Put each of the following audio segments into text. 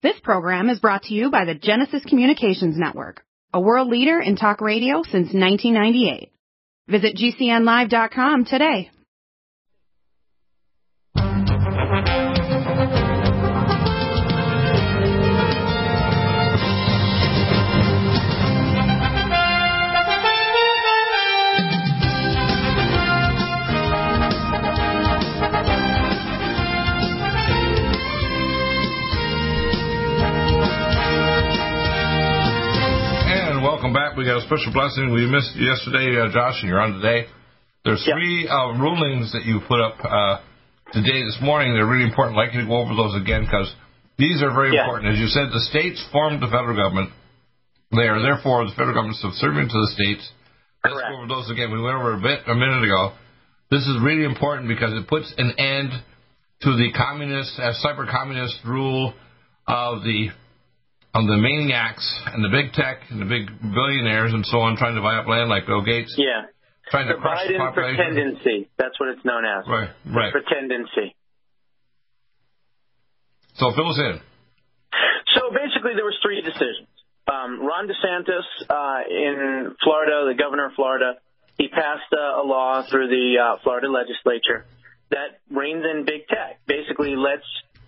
This program is brought to you by the Genesis Communications Network, a world leader in talk radio since 1998. Visit GCNlive.com today. Welcome back. We got a special blessing. We missed yesterday, Josh, and you're on today. There's three rulings that you put up today, this morning. They're really important. I'd like you to go over those again because these are very important. As you said, the states formed the federal government. They are therefore the federal government subservient to the states. Let's go over those again. We went over a minute ago. This is really important because it puts an end to the communist, cyber-communist rule of the maniacs and the big tech and the big billionaires and so on trying to buy up land like Bill Gates. Yeah. Trying to crush the Biden population. pretendency. That's what it's known as. Right. Pretendency. So fill us in. So basically there was three decisions. Ron DeSantis in Florida, the governor of Florida, he passed a law through the Florida legislature that reins in big tech. Basically lets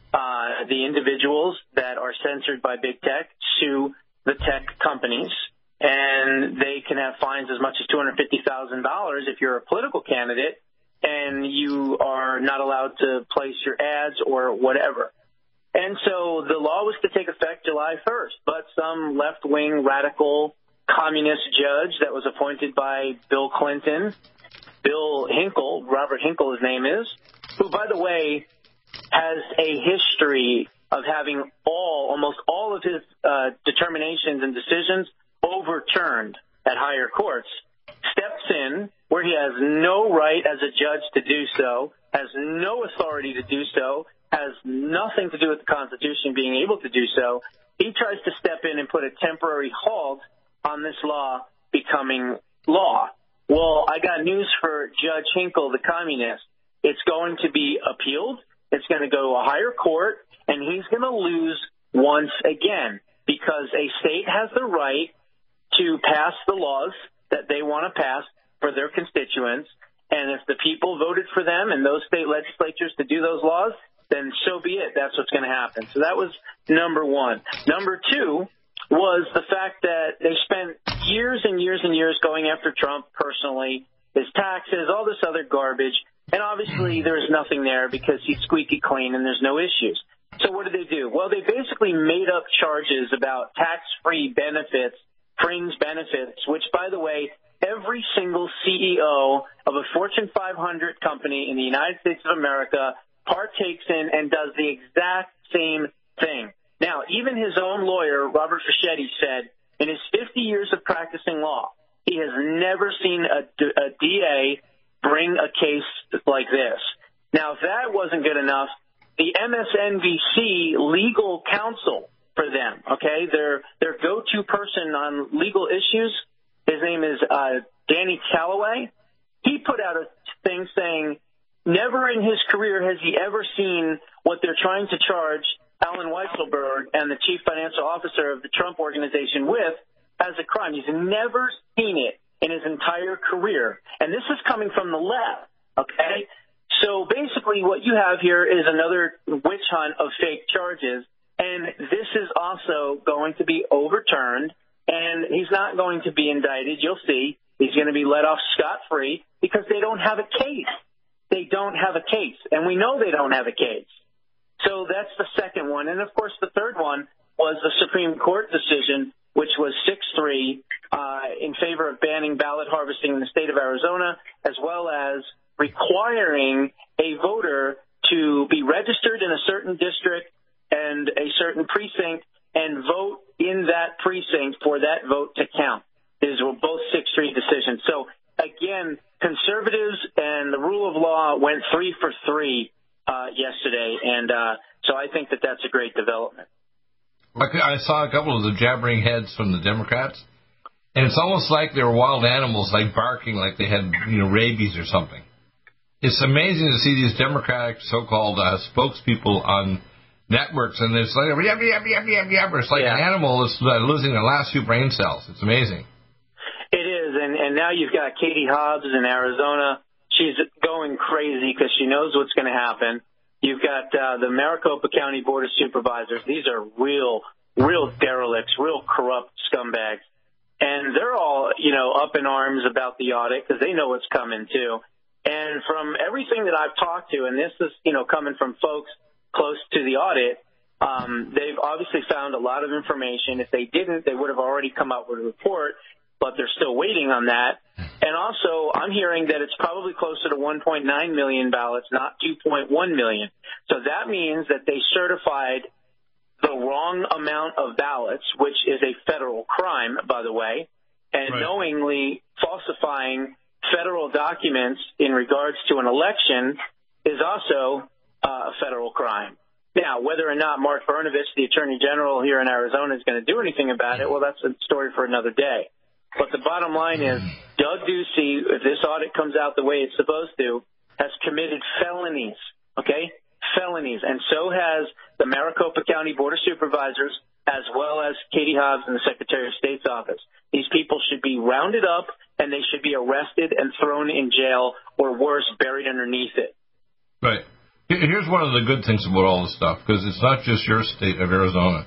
the individuals that are censored by big tech sue the tech companies, and they can have fines as much as $250,000 if you're a political candidate and you are not allowed to place your ads or whatever. And so the law was to take effect July 1st, but some left-wing radical communist judge that was appointed by Bill Clinton, Bill Hinkle, Robert Hinkle his name is, who, by the way, has a history of having almost all of his determinations and decisions overturned at higher courts, steps in where he has no right as a judge to do so, has no authority to do so, has nothing to do with the Constitution being able to do so. He tries to step in and put a temporary halt on this law becoming law. Well, I got news for Judge Hinkle, the communist. It's going to be appealed. It's going to go to a higher court, and he's going to lose once again because a state has the right to pass the laws that they want to pass for their constituents, and if the people voted for them and those state legislatures to do those laws, then so be it. That's what's going to happen. So that was number one. Number two was the fact that they spent years and years and years going after Trump personally, his taxes, all this other garbage. And obviously there's nothing there because he's squeaky clean and there's no issues. So what did they do? Well, they basically made up charges about tax-free benefits, fringe benefits, which, by the way, every single CEO of a Fortune 500 company in the United States of America partakes in and does the exact same thing. Now, even his own lawyer, Robert Fischetti, said in his 50 years of practicing law, he has never seen a DA bring a case like this. Now, if that wasn't good enough, the MSNBC legal counsel for them, okay, their go-to person on legal issues, his name is Danny Calloway. He put out a thing saying never in his career has he ever seen what they're trying to charge Alan Weisselberg and the chief financial officer of the Trump organization with as a crime. He's never seen it in his entire career. And this is coming from the left, okay? So basically what you have here is another witch hunt of fake charges, and this is also going to be overturned, and he's not going to be indicted. You'll see. He's going to be let off scot-free because they don't have a case. They don't have a case, and we know they don't have a case. So that's the second one. And, of course, the third one was the Supreme Court decision, which was 6-3 in favor of banning ballot harvesting in the state of Arizona, as well as requiring a voter to be registered in a certain district and a certain precinct and vote in that precinct for that vote to count. These were both 6-3 decisions. So, again, conservatives and the rule of law went 3 for 3 yesterday, and so I think that that's a great development. I saw a couple of the jabbering heads from the Democrats, and it's almost like they were wild animals, like barking like they had, rabies or something. It's amazing to see these Democratic so-called spokespeople on networks, and it's like it's like an animal is losing the last few brain cells. It's amazing. It is, and now you've got Katie Hobbs in Arizona. She's going crazy because she knows what's going to happen. You've got the Maricopa County Board of Supervisors. These are real derelicts, real corrupt scumbags. And they're all, up in arms about the audit because they know what's coming, too. And from everything that I've talked to, and this is, coming from folks close to the audit, they've obviously found a lot of information. If they didn't, they would have already come out with a report, but they're still waiting on that. And also, I'm hearing that it's probably closer to 1.9 million ballots, not 2.1 million. So that means that they certified the wrong amount of ballots, which is a federal crime, by the way, and right. Knowingly falsifying federal documents in regards to an election is also a federal crime. Now, whether or not Mark Brnovich, the Attorney General here in Arizona, is going to do anything about it, well, that's a story for another day. But the bottom line is Doug Ducey, if this audit comes out the way it's supposed to, has committed felonies, okay? Felonies. And so has the Maricopa County Board of Supervisors, as well as Katie Hobbs in the Secretary of State's office. These people should be rounded up, and they should be arrested and thrown in jail, or worse, buried underneath it. Right. Here's one of the good things about all this stuff, because it's not just your state of Arizona.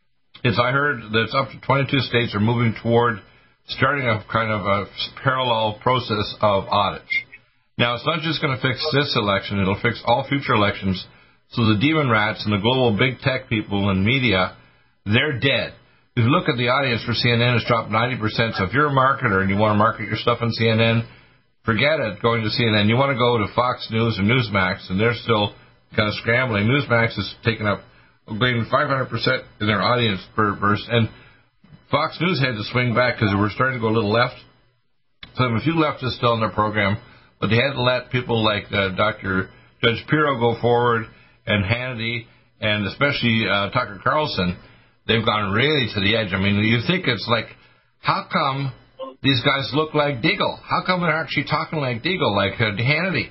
I heard that it's up to 22 states are moving toward starting a kind of a parallel process of audits. Now, it's not just going to fix this election. It'll fix all future elections. So the demon rats and the global big tech people and media, they're dead. If you look at the audience for CNN, it's dropped 90%. So if you're a marketer and you want to market your stuff on CNN, forget it, going to CNN. You want to go to Fox News or Newsmax, and they're still kind of scrambling. Newsmax is taking up, going 500% in their audience burst. And Fox News had to swing back because they were starting to go a little left. So a few leftists still in their program, but they had to let people like Judge Pirro go forward, and Hannity, and especially Tucker Carlson. They've gone really to the edge. I mean, you think it's like, how come these guys look like Deagle? How come they're actually talking like Deagle, like Hannity?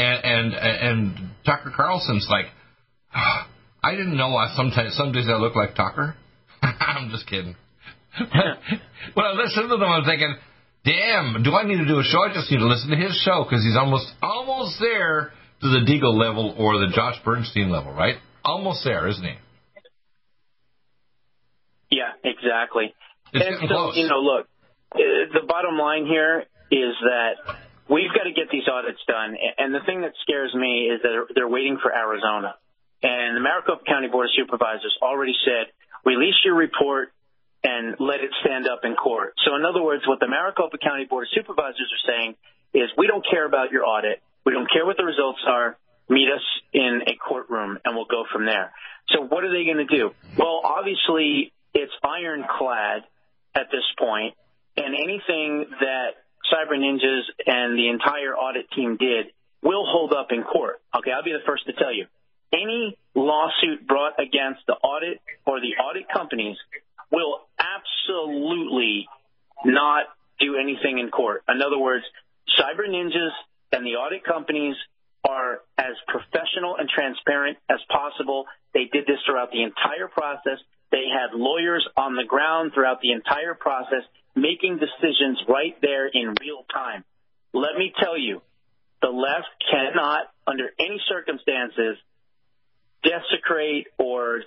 And Tucker Carlson's like, I didn't know some days I look like Tucker. I'm just kidding. When I listen to them, I'm thinking, damn, do I need to do a show? I just need to listen to his show, because he's almost there to the Deagle level or the Josh Bernstein level, right? Almost there, isn't he? Yeah, exactly. It's and getting so, close. Look, the bottom line here is that we've got to get these audits done. And the thing that scares me is that they're waiting for Arizona. And the Maricopa County Board of Supervisors already said, release your report and let it stand up in court. So in other words, what the Maricopa County Board of Supervisors are saying is, we don't care about your audit. We don't care what the results are. Meet us in a courtroom, and we'll go from there. So what are they going to do? Well, obviously, it's ironclad at this point, and anything that Cyber Ninjas and the entire audit team did will hold up in court. Okay, I'll be the first to tell you. Any lawsuit brought against the audit or the audit companies will absolutely not do anything in court. In other words, Cyber Ninjas and the audit companies are as professional and transparent as possible. They did this throughout the entire process. They had lawyers on the ground throughout the entire process making decisions right there in real time. Let me tell you, the left cannot, under any circumstances, desecrate or,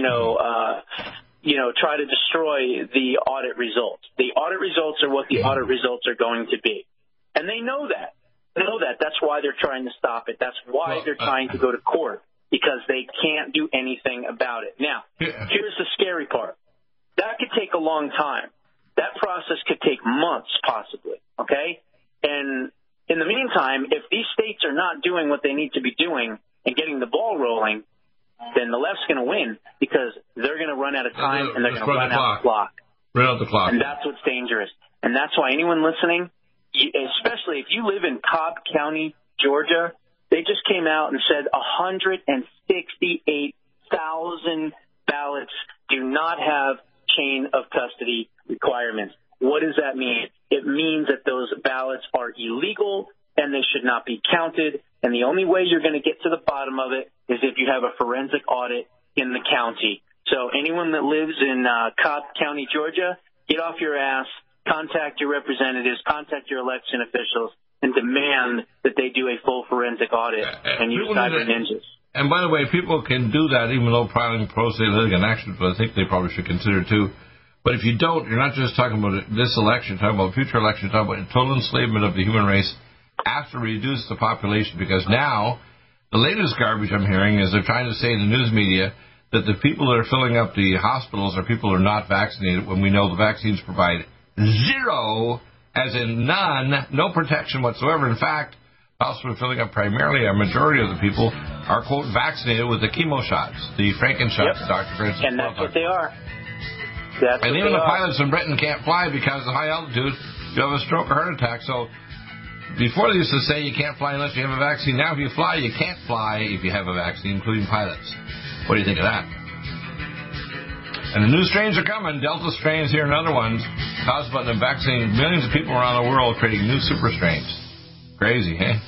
try to destroy the audit results. The audit results are what the audit results are going to be. And they know that. That's why they're trying to stop it. That's why they're trying to go to court, because they can't do anything about it. Now, here's the scary part. That could take a long time. That process could take months, possibly, okay? And in the meantime, if these states are not doing what they need to be doing and getting the ball rolling, then the left's going to win, because they're going to run out of time and they're going to run out the clock. Run out the clock. And that's what's dangerous. And that's why anyone listening, especially if you live in Cobb County, Georgia, they just came out and said 168,000 ballots do not have chain of custody requirements. What does that mean? It means that those ballots are illegal and they should not be counted. And the only way you're going to get to the bottom of it is if you have a forensic audit in the county. So anyone that lives in Cobb County, Georgia, get off your ass, contact your representatives, contact your election officials, and demand that they do a full forensic audit and use cyber ninjas. And by the way, people can do that even though filing pro se litigant actions, but I think they probably should consider too. But if you don't, you're not just talking about this election, you're talking about future elections, you're talking about total enslavement of the human race after we reduce the population, because now the latest garbage I'm hearing is they're trying to say in the news media that the people that are filling up the hospitals are people who are not vaccinated, when we know the vaccines provide zero, as in none, no protection whatsoever. In fact, hospitals filling up primarily, a majority of the people are, quote, vaccinated with the chemo shots, the Franken shots, Dr. Francis. And that's what they are. And even the pilots in Britain can't fly because of high altitude, you have a stroke or heart attack. So before they used to say you can't fly unless you have a vaccine. Now if you fly, you can't fly if you have a vaccine, including pilots. What do you think of that? And the new strains are coming. Delta strains here and other ones caused by them vaccinating millions of people around the world, creating new super strains. Crazy, eh?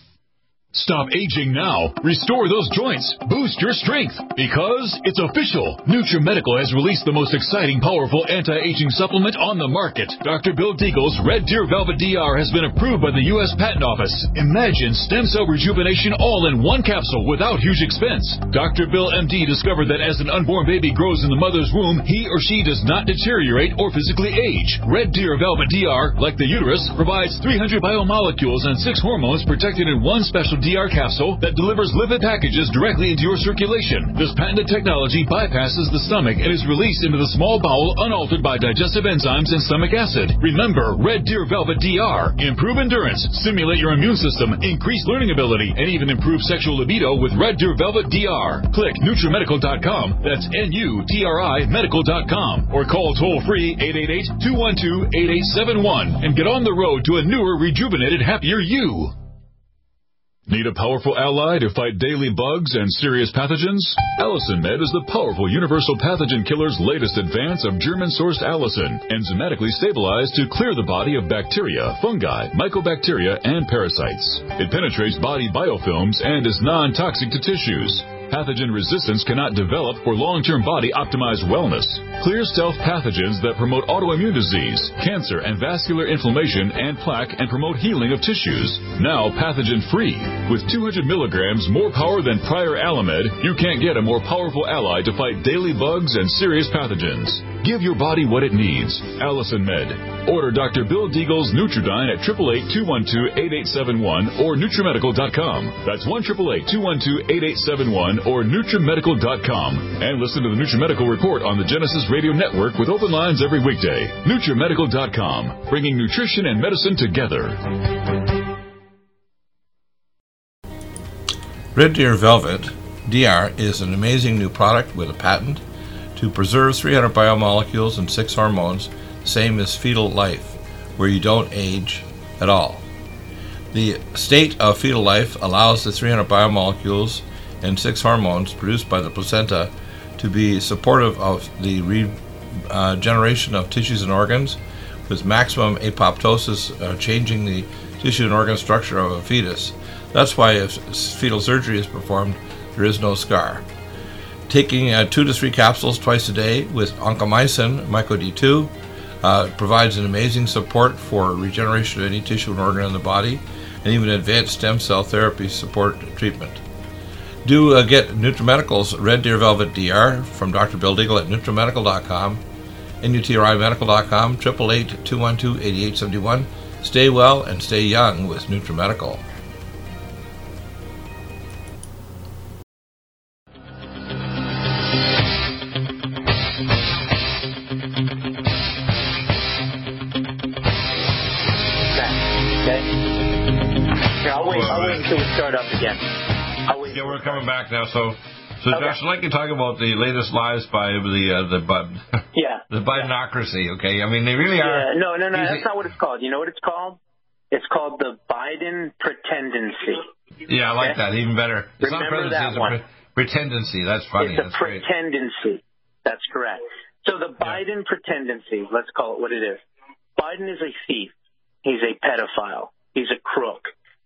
Stop aging now. Restore those joints. Boost your strength. Because it's official. NutriMedical has released the most exciting, powerful anti-aging supplement on the market. Dr. Bill Deagle's Red Deer Velvet DR has been approved by the U.S. Patent Office. Imagine stem cell rejuvenation all in one capsule without huge expense. Dr. Bill MD discovered that as an unborn baby grows in the mother's womb, he or she does not deteriorate or physically age. Red Deer Velvet DR, like the uterus, provides 300 biomolecules and 6 hormones protected in one special DR capsule that delivers lipid packages directly into your circulation. This patented technology bypasses the stomach and is released into the small bowel unaltered by digestive enzymes and stomach acid. Remember, Red Deer Velvet DR. Improve endurance, stimulate your immune system, increase learning ability, and even improve sexual libido with Red Deer Velvet DR. Click NutriMedical.com. That's NUTRI Medical.com. Or call toll-free 888-212-8871 and get on the road to a newer, rejuvenated, happier you. Need a powerful ally to fight daily bugs and serious pathogens? Allicin Med is the powerful universal pathogen killer's latest advance of German-sourced allicin, enzymatically stabilized to clear the body of bacteria, fungi, mycobacteria, and parasites. It penetrates body biofilms and is non-toxic to tissues. Pathogen resistance cannot develop for long-term body-optimized wellness. Clear stealth pathogens that promote autoimmune disease, cancer, and vascular inflammation and plaque, and promote healing of tissues. Now pathogen-free. With 200 milligrams more power than prior Alamed, you can't get a more powerful ally to fight daily bugs and serious pathogens. Give your body what it needs. Allicin Med. Order Dr. Bill Deagle's Nutridyne at 888-212-8871 or NutriMedical.com. That's 1-888-212-8871 or NutriMedical.com. And listen to the NutriMedical Report on the Genesis Radio Network with open lines every weekday. NutriMedical.com, bringing nutrition and medicine together. Red Deer Velvet DR is an amazing new product with a patent to preserve 300 biomolecules and 6 hormones, same as fetal life, where you don't age at all. The state of fetal life allows the 300 biomolecules and 6 hormones produced by the placenta to be supportive of the regeneration of tissues and organs, with maximum apoptosis, changing the tissue and organ structure of a fetus. That's why if fetal surgery is performed, there is no scar. Taking 2 to 3 capsules twice a day with oncomycin, MycoD2, provides an amazing support for regeneration of any tissue and organ in the body, and even advanced stem cell therapy support treatment. Do get NutriMedical's Red Deer Velvet DR from Dr. Bill Deagle at NutriMedical.com, NutriMedical.com, 888-212-8871. Stay well and stay young with NutriMedical. Yeah, we're coming back now. So okay. Josh, I'd like to talk about the latest lies by the Bidenocracy. Okay, I mean they really are. Yeah, no, that's not what it's called. You know what it's called? It's called the Biden pretendency. Yeah, I like that even better. It's Remember not presidency, it's a pretendency. That's funny. It's a pretendency. That's correct. So the Biden pretendency, let's call it what it is. Biden is a thief. He's a pedophile. He's a crook.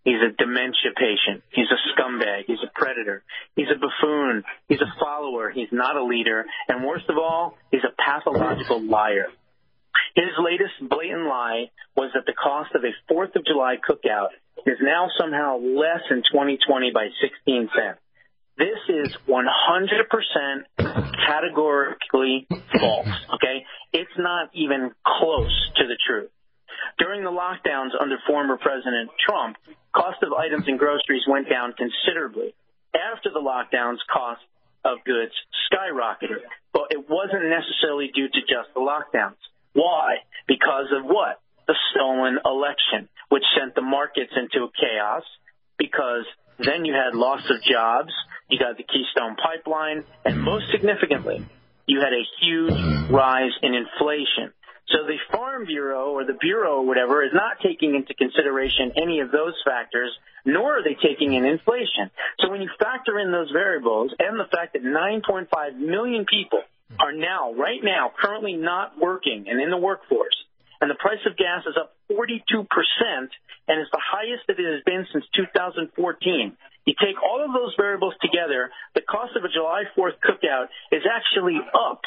He's a dementia patient. He's a scumbag. He's a predator. He's a buffoon. He's a follower. He's not a leader. And worst of all, he's a pathological liar. His latest blatant lie was that the cost of a 4th of July cookout is now somehow less in 2020 by 16 cents. This is 100% categorically false, okay? It's not even close to the truth. During the lockdowns under former President Trump, cost of items and groceries went down considerably. After the lockdowns, cost of goods skyrocketed. But it wasn't necessarily due to just the lockdowns. Why? Because of what? The stolen election, which sent the markets into chaos, because then you had loss of jobs, you got the Keystone Pipeline, and most significantly, you had a huge rise in inflation. So the Farm Bureau or the Bureau or whatever is not taking into consideration any of those factors, nor are they taking in inflation. So when you factor in those variables and the fact that 9.5 million people are now, right now, currently not working and in the workforce, and the price of gas is up 42%, and it's the highest that it has been since 2014. You take all of those variables together, the cost of a July 4th cookout is actually up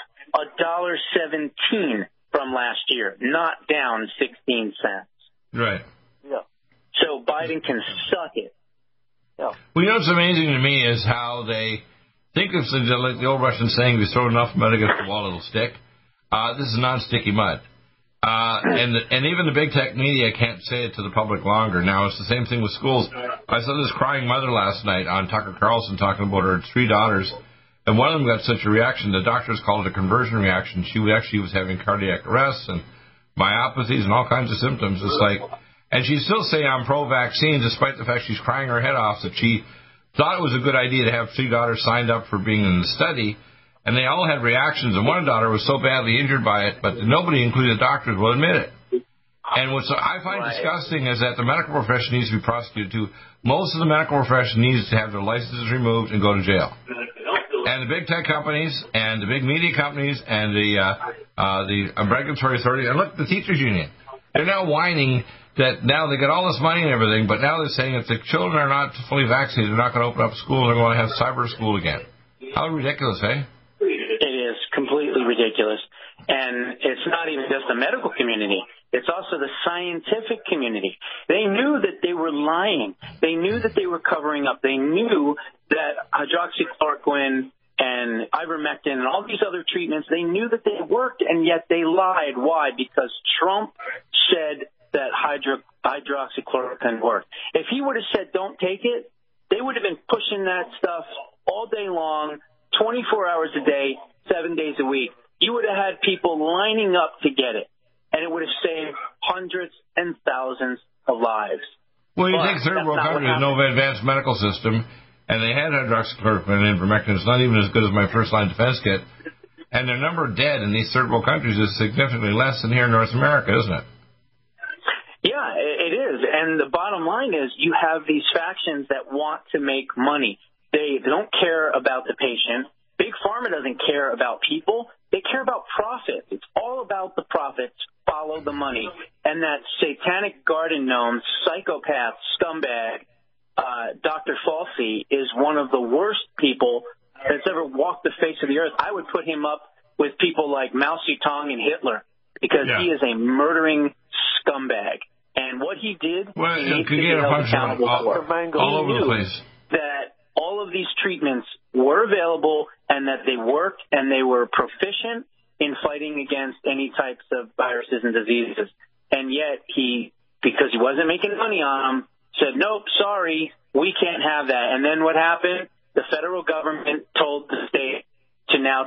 $1.17 from last year, not down 16 cents. Right. Yeah. So Biden can suck it. Yeah. Well, you know what's amazing to me is how they think of like the old Russian saying, if you throw enough mud against the wall, it'll stick. This is non-sticky mud. And even the big tech media can't say it to the public longer. Now, it's the same thing with schools. I saw this crying mother last night on Tucker Carlson talking about her 3 daughters, and one of them got such a reaction, the doctors called it a conversion reaction. She was having cardiac arrest and myopathies and all kinds of symptoms. It's like, and she's still saying I'm pro-vaccine, despite the fact she's crying her head off that she thought it was a good idea to have 3 daughters signed up for being in the study. And they all had reactions, and one daughter was so badly injured by it, but nobody, including the doctors, will admit it. And what I find disgusting is that the medical profession needs to be prosecuted too. Most of the medical profession needs to have their licenses removed and go to jail. And the big tech companies and the big media companies and the regulatory authority, and look, the teachers union, they're now whining that now they get all this money and everything, but now they're saying if the children are not fully vaccinated, they're not going to open up school and they're going to have cyber school again. How ridiculous, eh? Completely ridiculous. And it's not even just the medical community. It's also the scientific community. They knew that they were lying. They knew that they were covering up. They knew that hydroxychloroquine and ivermectin and all these other treatments, they knew that they worked, and yet they lied. Why? Because Trump said that hydroxychloroquine worked. If he would have said don't take it, they would have been pushing that stuff all day long, 24 hours a day, 7 days a week. You would have had people lining up to get it, and it would have saved hundreds and thousands of lives. Well, you take third world countries with no advanced medical system, and they had hydroxychloroquine and ivermectin. It's not even as good as my first-line defense kit. And their number of dead in these third world countries is significantly less than here in North America, isn't it? Yeah, it is. And the bottom line is you have these factions that want to make money. They don't care about the patient. Big Pharma doesn't care about people. They care about profit. It's all about the profits. Follow the money. And that satanic garden gnome, psychopath, scumbag, Dr. Fauci is one of the worst people that's ever walked the face of the earth. I would put him up with people like Mao Zedong and Hitler because he is a murdering scumbag. And what he did, he needs to be held accountable for. All over the place. That all of these treatments were available and that they worked and they were proficient in fighting against any types of viruses and diseases. And yet he, because he wasn't making money on them, said, nope, sorry, we can't have that. And then what happened? The federal government told the state to now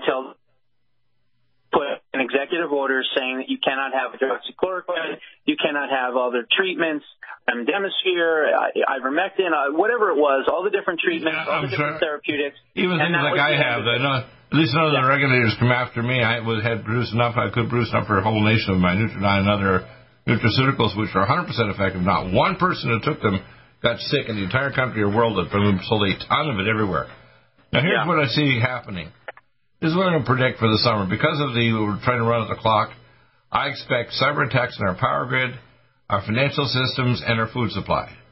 put an executive order saying that you cannot have hydroxychloroquine, you cannot have other treatments, remdesivir, ivermectin, whatever it was, all the different treatments, all the different therapeutics. Even things like I have. At least none of the regulators come after me. I had produced enough. I could produce enough for a whole nation of my Nutridyne and other nutraceuticals, which are 100% effective. Not one person who took them got sick in the entire country or world. That sold a ton of it everywhere. Now, here's what I see happening. This is what I'm going to predict for the summer. Because of we're trying to run at the clock, I expect cyber attacks on our power grid, our financial systems, and our food supply.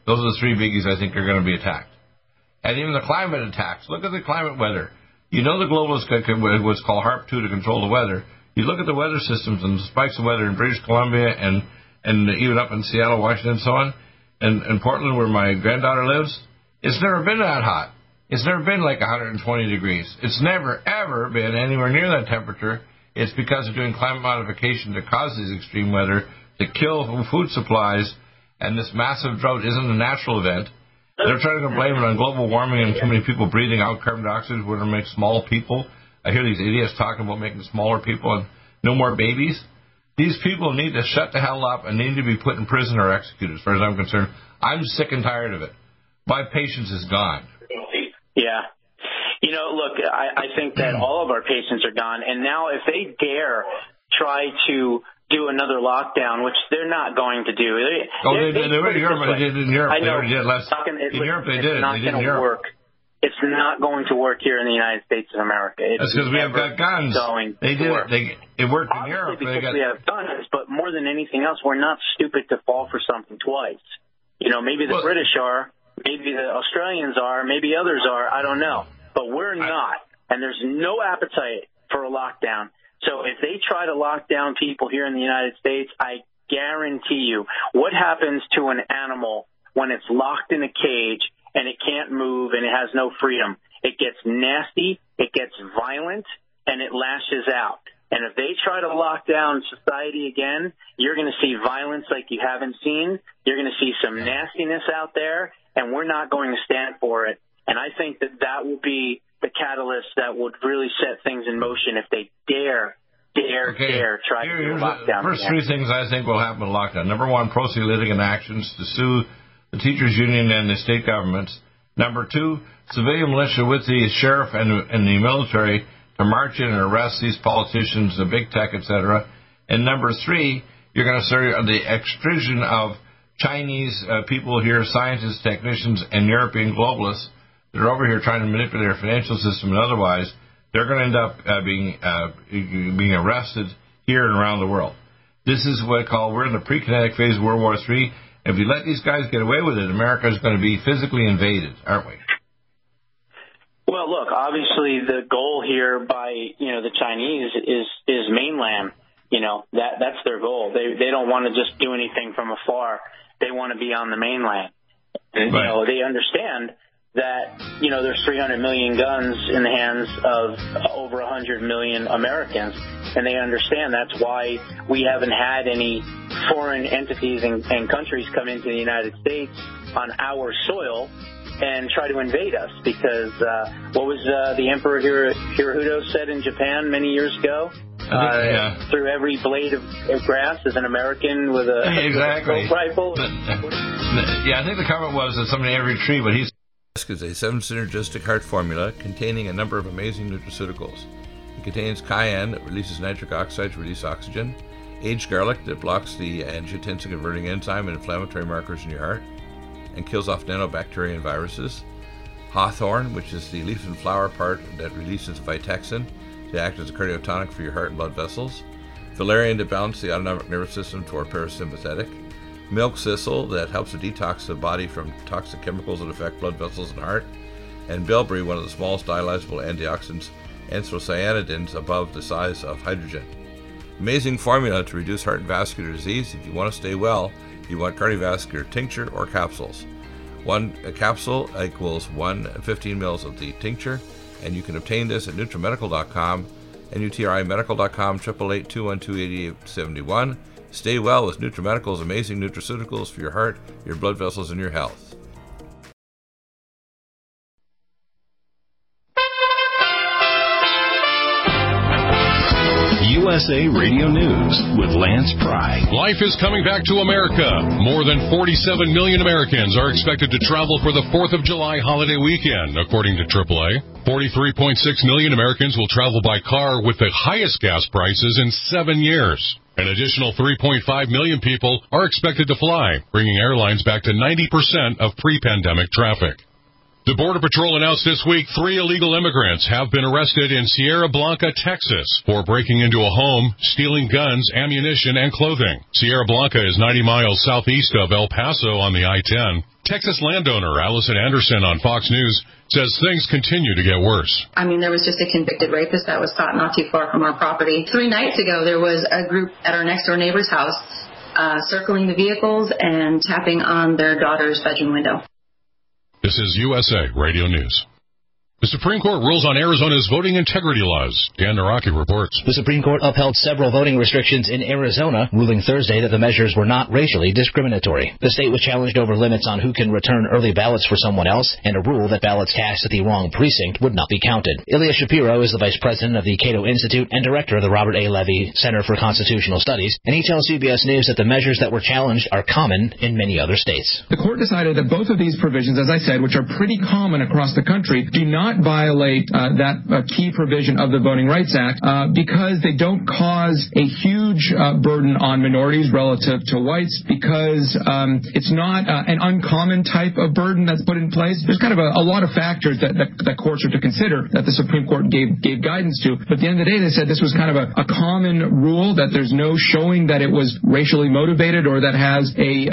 Those are the three biggies I think are going to be attacked. And even the climate attacks. Look at the climate weather. You know the globalists got what's called HARP 2 to control the weather. You look at the weather systems and the spikes of weather in British Columbia and even up in Seattle, Washington, and so on, and Portland, where my granddaughter lives, it's never been that hot. It's never been like 120 degrees. It's never, ever been anywhere near that temperature. It's because of doing climate modification to cause these extreme weather, to kill food supplies, and this massive drought isn't a natural event. They're trying to blame it on global warming and too many people breathing out carbon dioxide. We're going to make small people. I hear these idiots talking about making smaller people and no more babies. These people need to shut the hell up and need to be put in prison or executed, as far as I'm concerned. I'm sick and tired of it. My patience is gone. Yeah. You know, look, I think that all of our patients are gone. And now if they dare try to do another lockdown, which they're not going to do. They did in Europe. They did last. In Europe, they did it. They did in Europe. It's not going to work here in the United States of America. That's because we have got guns. They did it. It worked in Europe. Because we have guns, but more than anything else, we're not stupid to fall for something twice. You know, maybe the British are, maybe the Australians are, maybe others are. I don't know, but we're not, and there's no appetite for a lockdown. So if they try to lock down people here in the United States, I guarantee you, what happens to an animal when it's locked in a cage and it can't move and it has no freedom? It gets nasty, it gets violent, and it lashes out. And if they try to lock down society again, you're going to see violence like you haven't seen. You're going to see some nastiness out there, and we're not going to stand for it. And I think that will be the catalyst that would really set things in motion if they dare try to do a lockdown. First three things I think will happen with lockdown. Number one, proceed litigant actions to sue the teachers' union and the state governments. Number two, civilian militia with the sheriff and the military to march in and arrest these politicians, the big tech, etc. And number three, you're going to start the extrusion of Chinese people here, scientists, technicians, and European globalists that are over here trying to manipulate our financial system and otherwise. They're going to end up being arrested here and around the world. This is what I call, we're in the pre-kinetic phase of World War III. If we let these guys get away with it, America is going to be physically invaded, aren't we? Well, look, obviously the goal here by, the Chinese is mainland. That's their goal. They don't want to just do anything from afar. They want to be on the mainland. And, right. They understand that, there's 300 million guns in the hands of over 100 million Americans. And they understand that's why we haven't had any foreign entities and countries come into the United States on our soil and try to invade us. Because what was the Emperor Hirohito said in Japan many years ago? Through every blade of grass is an American with a rifle. I think the comment was that somebody every tree, but he's is a 7-synergistic heart formula containing a number of amazing nutraceuticals. It contains cayenne that releases nitric oxide to release oxygen, aged garlic that blocks the angiotensin-converting enzyme and inflammatory markers in your heart and kills off nanobacteria and viruses, hawthorn, which is the leaf and flower part that releases vitexin to act as a cardiotonic for your heart and blood vessels, valerian to balance the autonomic nervous system toward parasympathetic, milk thistle that helps to detox the body from toxic chemicals that affect blood vessels and heart, and bilberry, one of the smallest dialyzable antioxidants, anthocyanidins above the size of hydrogen. Amazing formula to reduce heart and vascular disease. If you want to stay well, you want cardiovascular tincture or capsules. A capsule equals 15 mils of the tincture, and you can obtain this at NutriMedical.com, NutriMedical.com, 888-212-8871. Stay well with NutriMedical's amazing nutraceuticals for your heart, your blood vessels, and your health. USA Radio News with Lance Pry. Life is coming back to America. More than 47 million Americans are expected to travel for the 4th of July holiday weekend, according to AAA. 43.6 million Americans will travel by car with the highest gas prices in 7 years. An additional 3.5 million people are expected to fly, bringing airlines back to 90% of pre-pandemic traffic. The Border Patrol announced this week 3 illegal immigrants have been arrested in Sierra Blanca, Texas, for breaking into a home, stealing guns, ammunition, and clothing. Sierra Blanca is 90 miles southeast of El Paso on the I-10. Texas landowner Allison Anderson on Fox News says things continue to get worse. I mean, there was just a convicted rapist that was caught not too far from our property. 3 nights ago, there was a group at our next-door neighbor's house circling the vehicles and tapping on their daughter's bedroom window. This is USA Radio News. The Supreme Court rules on Arizona's voting integrity laws. Dan Naraki reports. The Supreme Court upheld several voting restrictions in Arizona, ruling Thursday that the measures were not racially discriminatory. The state was challenged over limits on who can return early ballots for someone else, and a rule that ballots cast at the wrong precinct would not be counted. Ilya Shapiro is the vice president of the Cato Institute and director of the Robert A. Levy Center for Constitutional Studies, and he tells CBS News that the measures that were challenged are common in many other states. The court decided that both of these provisions, as I said, which are pretty common across the country, do not violate that key provision of the Voting Rights Act because they don't cause a huge burden on minorities relative to whites, because it's not an uncommon type of burden that's put in place. There's kind of a lot of factors that courts are to consider that the Supreme Court gave guidance to. But at the end of the day, they said this was kind of a common rule, that there's no showing that it was racially motivated or that has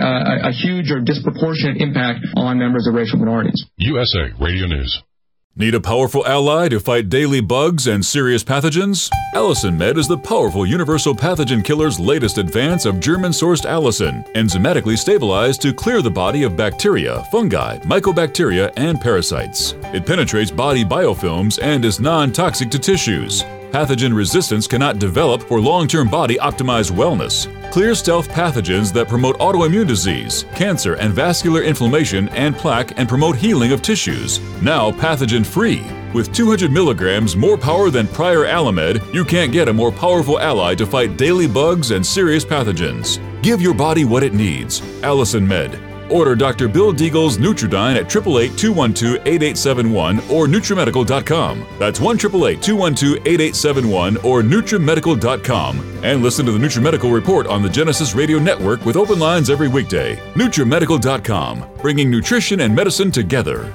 a huge or disproportionate impact on members of racial minorities. USA Radio News. Need a powerful ally to fight daily bugs and serious pathogens? Allicin Med is the powerful universal pathogen killer's latest advance of German-sourced allicin, enzymatically stabilized to clear the body of bacteria, fungi, mycobacteria, and parasites. It penetrates body biofilms and is non-toxic to tissues. Pathogen resistance cannot develop for long-term body-optimized wellness. Clear stealth pathogens that promote autoimmune disease, cancer and vascular inflammation and plaque, and promote healing of tissues. Now pathogen-free. With 200 milligrams more power than prior Alamed, you can't get a more powerful ally to fight daily bugs and serious pathogens. Give your body what it needs. Allicin Med. Order Dr. Bill Deagle's Nutridyne at 888-212-8871 or NutriMedical.com. That's 1-888-212-8871 or NutriMedical.com. And listen to the NutriMedical Report on the Genesis Radio Network with open lines every weekday. NutriMedical.com, bringing nutrition and medicine together.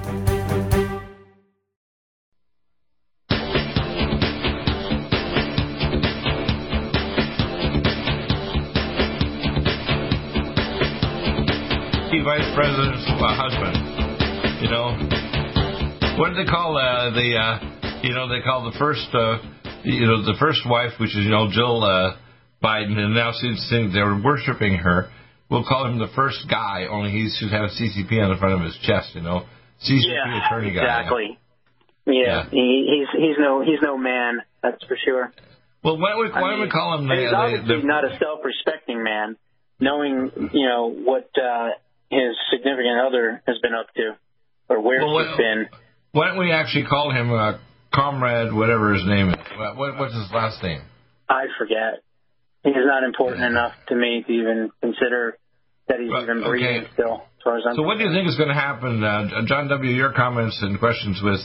Vice President's husband, you know, what did they call they call the first, the first wife, which is, Jill Biden, and now since they were worshiping her, we'll call him the first guy, only he should have a CCP on the front of his chest, CCP attorney guy. Exactly. Yeah. He's no man, that's for sure. Well, why don't we call him he's obviously not a self-respecting man, knowing, what his significant other has been up to, or where he's been. Why don't we actually call him Comrade, whatever his name is? What's his last name? I forget. He's not important enough to me to even consider that he's even breathing still, as far as I'm concerned. What do you think is going to happen? John W., your comments and questions with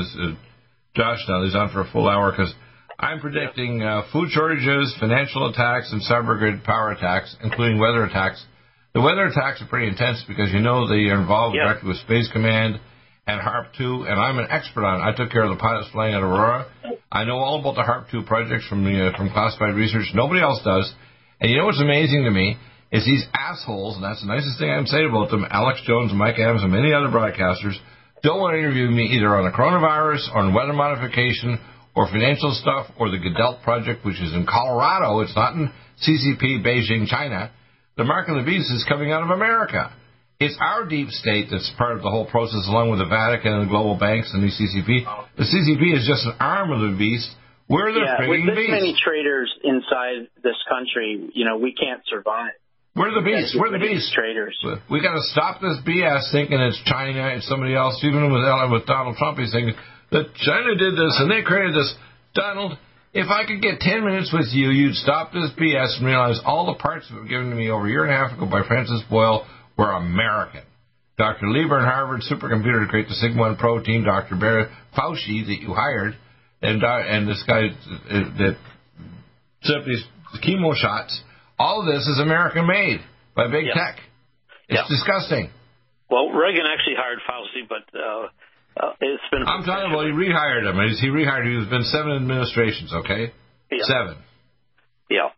Josh now. He's on for a full hour, because I'm predicting food shortages, financial attacks, and cyber power attacks, including weather attacks. The weather attacks are pretty intense because they are involved directly with Space Command and HARP-2, and I'm an expert on it. I took care of the pilots flying at Aurora. I know all about the HARP-2 projects from classified research. Nobody else does. And what's amazing to me is these assholes, and that's the nicest thing I can say about them, Alex Jones and Mike Adams and many other broadcasters, don't want to interview me either on the coronavirus or on weather modification or financial stuff or the Gedelt project, which is in Colorado. It's not in CCP, Beijing, China. The mark of the beast is coming out of America. It's our deep state that's part of the whole process, along with the Vatican and the global banks and the CCP. The CCP is just an arm of the beast. We're the frigging beast. With this many traitors inside this country, we can't survive. We're the beast. We're the beast. Traitors. We got to stop this BS thinking it's China, it's somebody else. Even with Donald Trump, he's thinking that China did this and they created this. Donald, if I could get 10 minutes with you, you'd stop this BS and realize all the parts that were given to me over a year and a half ago by Francis Boyle were American. Dr. Lieber in Harvard, supercomputer to create the Sigma-1 protein, Dr. Fauci that you hired, and this guy that set up these chemo shots, all of this is American-made by big tech. It's disgusting. Well, Reagan actually hired Fauci, but It's been. I'm talking about he rehired him. He rehired him. He's been 7 administrations, okay? Yeah. 7. Yeah.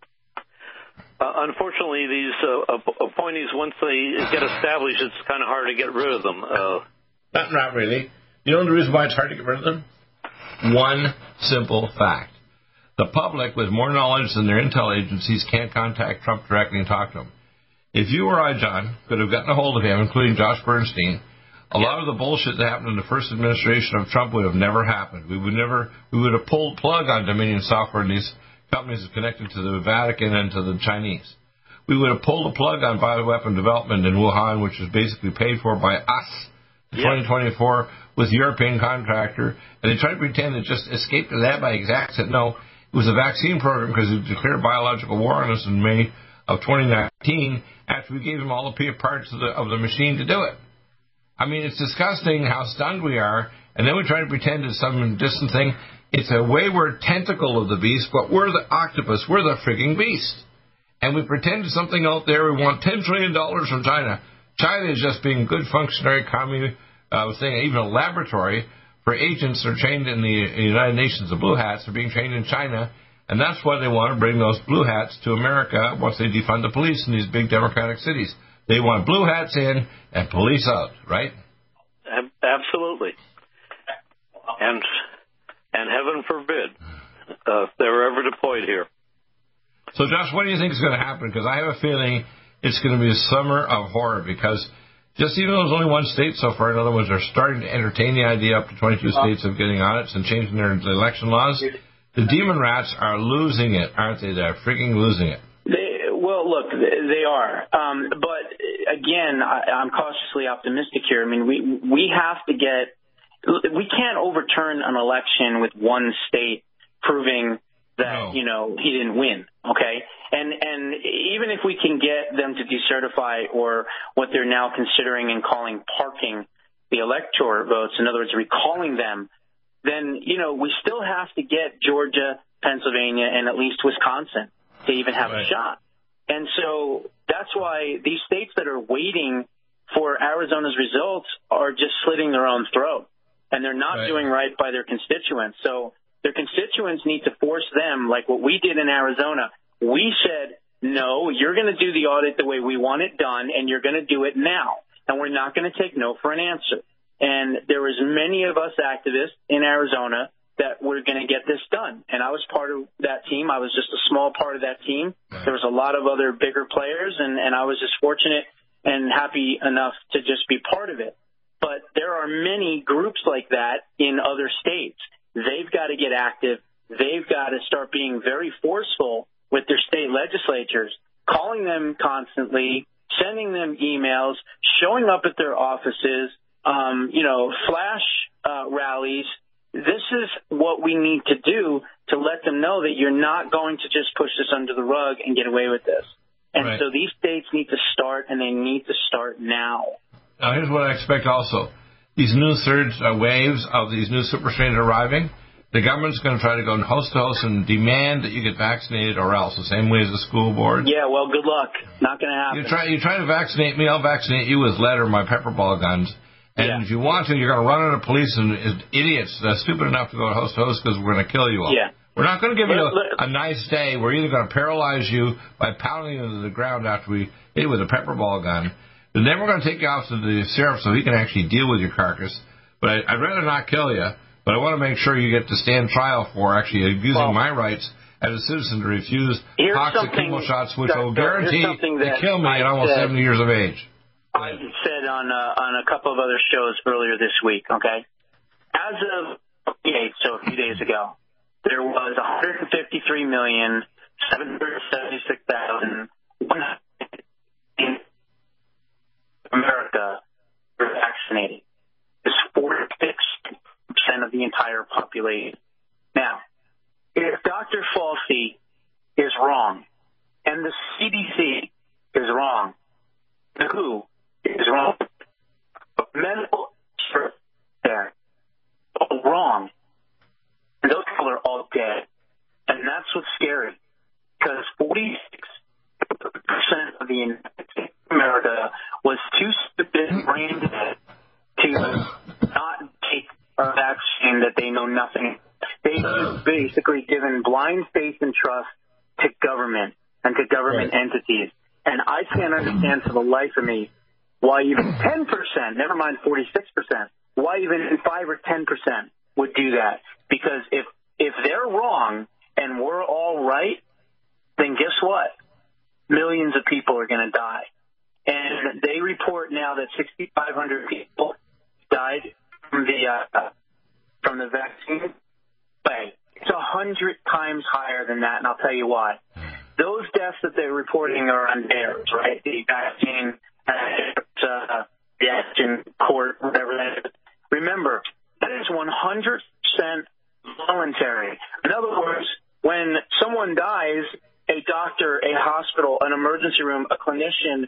Unfortunately, these appointees, once they get established, it's kind of hard to get rid of them. Not really. You know the reason why it's hard to get rid of them? One simple fact. The public, with more knowledge than their intel agencies, can't contact Trump directly and talk to him. If you or I, John, could have gotten a hold of him, including Josh Bernstein, a lot of the bullshit that happened in the first administration of Trump would have never happened. We would have pulled plug on Dominion Software and these companies connected to the Vatican and to the Chinese. We would have pulled the plug on bioweapon development in Wuhan, which was basically paid for by us in 2024 with European contractor. And they tried to pretend it just escaped the lab by exact. Said no, it was a vaccine program because it declared biological war on us in May of 2019 after we gave them all the parts of the machine to do it. I mean, it's disgusting how stunned we are, and then we try to pretend it's some distant thing. It's a wayward tentacle of the beast, but we're the octopus. We're the frigging beast. And we pretend it's something out there. We want $10 trillion from China. China is just being good functionary commune thing, even a laboratory for agents that are trained in the United Nations. The blue hats are being trained in China, and that's why they want to bring those blue hats to America once they defund the police in these big democratic cities. They want blue hats in and police out, right? Absolutely. And heaven forbid they're ever deployed here. So, Josh, what do you think is going to happen? Because I have a feeling it's going to be a summer of horror because just even though there's only one state so far, in other words, they're starting to entertain the idea up to 22 states of getting audits and changing their election laws. The demon rats are losing it, aren't they? They're freaking losing it. Well, look, they are. But, again, I'm cautiously optimistic here. I mean, we have to we can't overturn an election with one state proving that, he didn't win, okay? And even if we can get them to decertify or what they're now considering and calling parking the electoral votes, in other words, recalling them, then, we still have to get Georgia, Pennsylvania, and at least Wisconsin to even have a shot. And so that's why these states that are waiting for Arizona's results are just slitting their own throat. And they're not doing right by their constituents. So their constituents need to force them, like what we did in Arizona. We said, no, you're going to do the audit the way we want it done, and you're going to do it now. And we're not going to take no for an answer. And there was many of us activists in Arizona that were going to get this done. And I was part of that team. I was just a small part of that team. There was a lot of other bigger players, and I was just fortunate and happy enough to just be part of it. But there are many groups like that in other states. They've got to get active. They've got to start being very forceful with their state legislatures, calling them constantly, sending them emails, showing up at their offices, flash rallies. This is what we need to do to let them know that you're not going to just push this under the rug and get away with this. And so these states need to start, and they need to start now. Now, here's what I expect also. These new third waves of these new super strains arriving, the government's going to try to go host to host and demand that you get vaccinated or else, the same way as the school board. Yeah, well, good luck. Not going to happen. You try to vaccinate me, I'll vaccinate you with lead or my pepper ball guns. And if you want to, you're going to run into police and idiots that are stupid enough to go host to host because we're going to kill you all. Yeah. We're not going to give you a nice day. We're either going to paralyze you by pounding you to the ground after we hit you with a pepper ball gun. And then we're going to take you off to the sheriff so he can actually deal with your carcass. But I'd rather not kill you, but I want to make sure you get to stand trial for actually abusing my rights as a citizen to refuse toxic chemo shots, which will guarantee to kill me at almost 70 years of age. I said on a couple of other shows earlier this week, okay? As of so a few days ago, there was 153,776,100 in America were vaccinated. It's 46% of the entire population. Now, if Dr. Fauci is wrong and the CDC is wrong, the WHO is wrong, medical experts there all wrong, and those people are all dead. And that's what's scary, because 46% of the United States of America was too stupid and brain dead to not that they know nothing. They've basically given blind faith and trust to government and to government entities. And I can't understand for the life of me why even 10%, never mind 46%, why even 5 or 10% would do that. Because if they're wrong and we're all right, then guess what? Millions of people are going to die. And they report now that 6,500 people died from the vaccine. But it's 100 times higher than that, and I'll tell you why. Those deaths that they're reporting are on theirs, right? The vaccine, the action court, whatever that is. Remember, that is 100% voluntary. In other words, when someone dies, a doctor, a hospital, an emergency room, a clinician,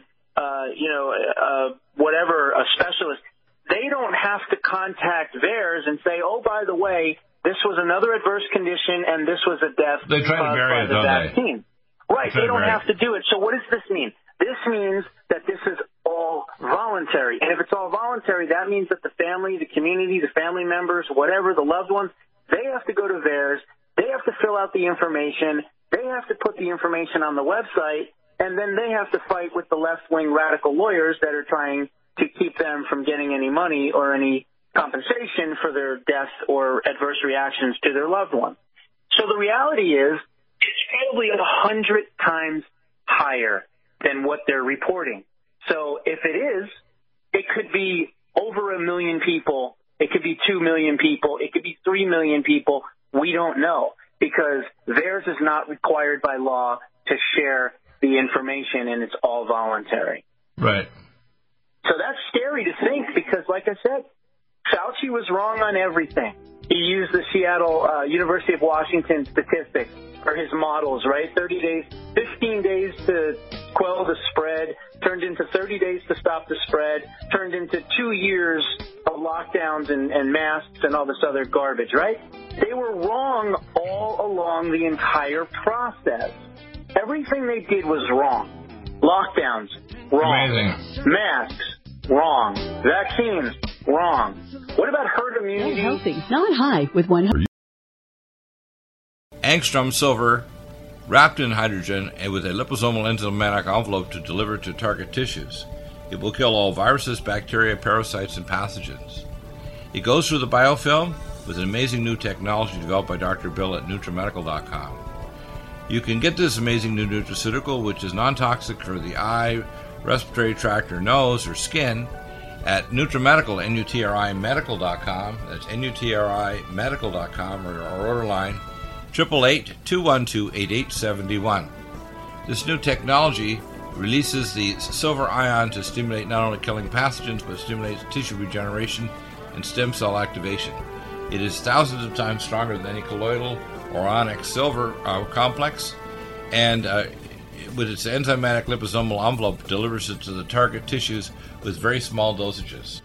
whatever, a specialist, they don't have to contact theirs and say, oh, by the way, this was another adverse condition and this was a death they try to bury it, by the vaccine. Right, they don't have to do it. So what does this mean? This means that this is all voluntary. And if it's all voluntary, that means that the family, the community, the family members, whatever, the loved ones, they have to go to theirs. They have to fill out the information. They have to put the information on the website. And then they have to fight with the left-wing radical lawyers that are trying to keep them from getting any money or any compensation for their death or adverse reactions to their loved one. So the reality is it's probably 100 times higher than what they're reporting. So if it is, it could be over 1 million people. It could be 2 million people. It could be 3 million people. We don't know because theirs is not required by law to share the information, and it's all voluntary. Right. So that's scary to think because, like I said, Fauci was wrong on everything. He used the Seattle University of Washington statistics for his models, right? 30 days, 15 days to quell the spread, turned into 30 days to stop the spread, turned into 2 years of lockdowns and masks and all this other garbage, right? They were wrong all along the entire process. Everything they did was wrong. Lockdowns, wrong. Amazing. Masks, wrong. Vaccines, wrong. What about herd immunity? Healthy, not high with 100. Angstrom silver wrapped in hydrogen and with a liposomal enzymatic envelope to deliver to target tissues. It will kill all viruses, bacteria, parasites, and pathogens. It goes through the biofilm with an amazing new technology developed by Dr. Bill at NutriMedical.com. You can get this amazing new nutraceutical, which is non-toxic for the eye, respiratory tract, or nose, or skin, at NutriMedical, NutriMedical.com. That's NutriMedical.com, or our order line, 888-212-8871. This new technology releases the silver ion to stimulate not only killing pathogens, but stimulates tissue regeneration and stem cell activation. It is thousands of times stronger than any colloidal or onyx silver complex, and with its enzymatic liposomal envelope, delivers it to the target tissues with very small dosages.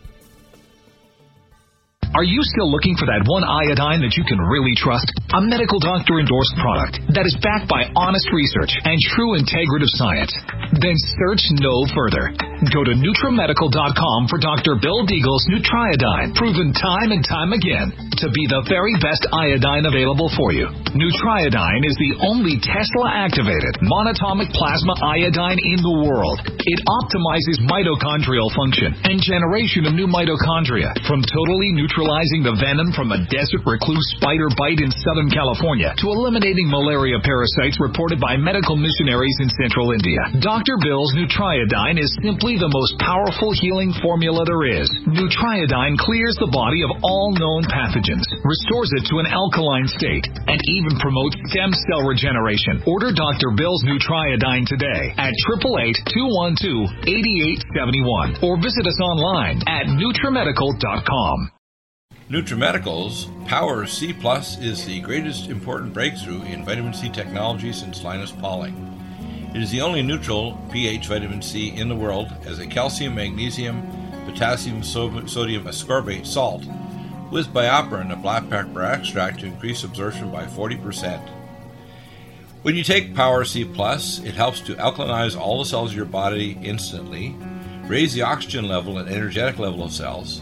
Are you still looking for that one iodine that you can really trust? A medical doctor endorsed product that is backed by honest research and true integrative science? Then search no further. Go to NutriMedical.com for Dr. Bill Deagle's Nutriodine, proven time and time again to be the very best iodine available for you. Nutriodine is the only Tesla-activated monatomic plasma iodine in the world. It optimizes mitochondrial function and generation of new mitochondria, from totally neutralizing the venom from a desert recluse spider bite in Southern California to eliminating malaria parasites reported by medical missionaries in Central India. Dr. Bill's Nutriodine is simply the most powerful healing formula there is. Nutriodine clears the body of all known pathogens, restores it to an alkaline state, and even promotes stem cell regeneration. Order Dr. Bill's Nutriodine today at 888-212-8871 or visit us online at NutriMedical.com. NutriMedical's Power C Plus is the greatest important breakthrough in vitamin C technology since Linus Pauling. It is the only neutral pH vitamin C in the world as a calcium, magnesium, potassium, sodium ascorbate salt with BioPerine, a black pepper extract, to increase absorption by 40%. When you take Power C Plus, it helps to alkalinize all the cells of your body instantly, raise the oxygen level and energetic level of cells,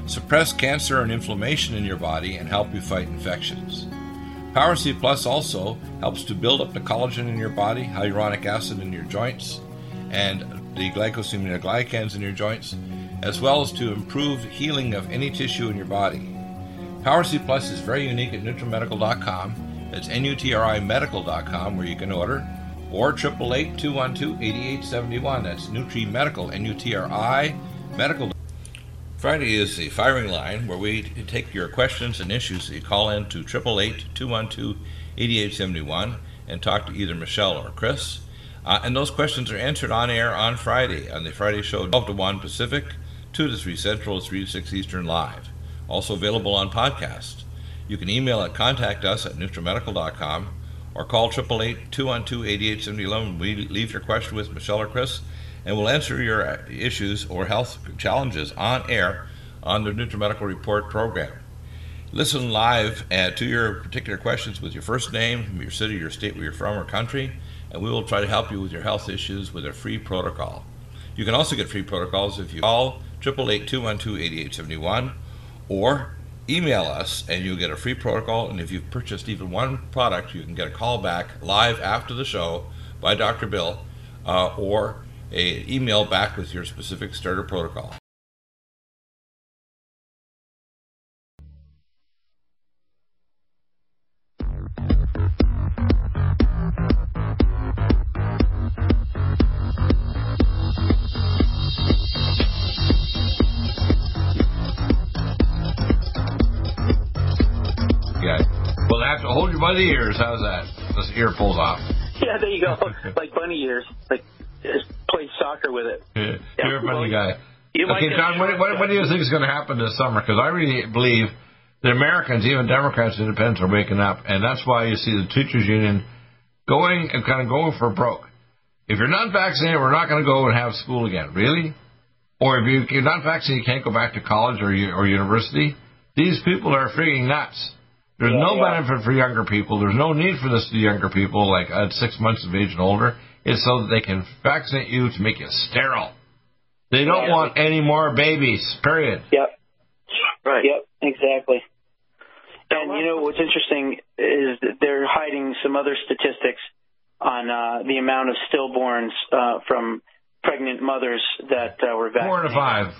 suppress cancer and inflammation in your body, and help you fight infections. Power C Plus also helps to build up the collagen in your body, hyaluronic acid in your joints, and the glycosaminoglycans in your joints, as well as to improve healing of any tissue in your body. Power C Plus is very unique at NutriMedical.com. It's NutriMedical.com where you can order, or 888-212-8871. That's NutriMedical, N-U-T-R-I, Medical. Friday is the firing line where we take your questions and issues that you call in to 888-212-8871 and talk to either Michelle or Chris. And those questions are answered on air on Friday, on the Friday show, 12 to 1 Pacific, 2 to 3 Central, 3 to 6 Eastern live. Also available on podcast. You can email at contact us at NutriMedical.com or call 888-212-8871. We leave your question with Michelle or Chris, and we'll answer your issues or health challenges on air on the NutriMedical Report program. Listen live to your particular questions with your first name, your city, your state where you're from, or country, and we will try to help you with your health issues with a free protocol. You can also get free protocols if you call 888-212-8871 or email us, and you'll get a free protocol. And if you've purchased even one product, you can get a call back live after the show by Dr. Bill, or an email back with your specific starter protocol. Well, I have to hold you by the ears. How's that? This ear pulls off. Yeah, there you go. Like bunny ears. Like just play soccer with it. Yeah. You're a funny guy. Okay, John, what do you think is going to happen this summer? Because I really believe the Americans, even Democrats and independents, are waking up, and that's why you see the teachers union going for broke. If you're not vaccinated, we're not going to go and have school again. Really? Or if you're not vaccinated, you can't go back to college or university. These people are freaking nuts. There's no benefit for younger people. There's no need for this to younger people, like at 6 months of age and older. It's so that they can vaccinate you to make you sterile. They don't want any more babies, period. Yep. Right. Yep, exactly. And, you know, what's interesting is that they're hiding some other statistics on the amount of stillborns from pregnant mothers that were vaccinated.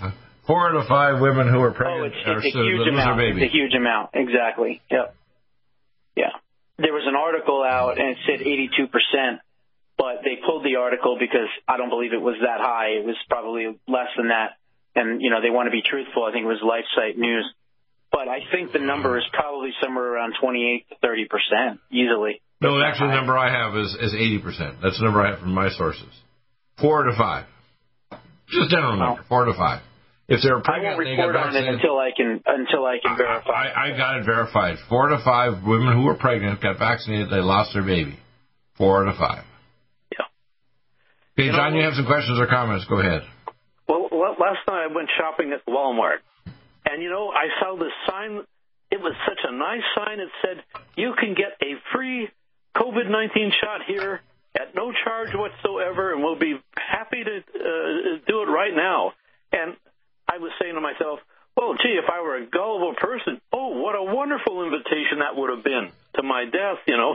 4 to 5 women who are pregnant it's a huge amount. It's a huge amount. Exactly. Yep. Yeah. There was an article out, and it said 82%, but they pulled the article because I don't believe it was that high. It was probably less than that. And, you know, they want to be truthful. I think it was LifeSite News. But I think the number is probably somewhere around 28 to 30%, easily. No, actually, the number I have is 80%. That's the number I have from my sources. 4 to 5. Just general number, 4 to 5. If they're pregnant, I won't report on it until I can verify. I got it verified. 4 to 5 women who were pregnant got vaccinated. They lost their baby. 4 to 5. Yeah. Okay, John, you have some questions or comments? Go ahead. Well, last night I went shopping at Walmart, and I saw this sign. It was such a nice sign. It said, "You can get a free COVID-19 shot here at no charge whatsoever, and we'll be happy to do it right now." And I was saying to myself, well, gee, if I were a gullible person, what a wonderful invitation that would have been to my death,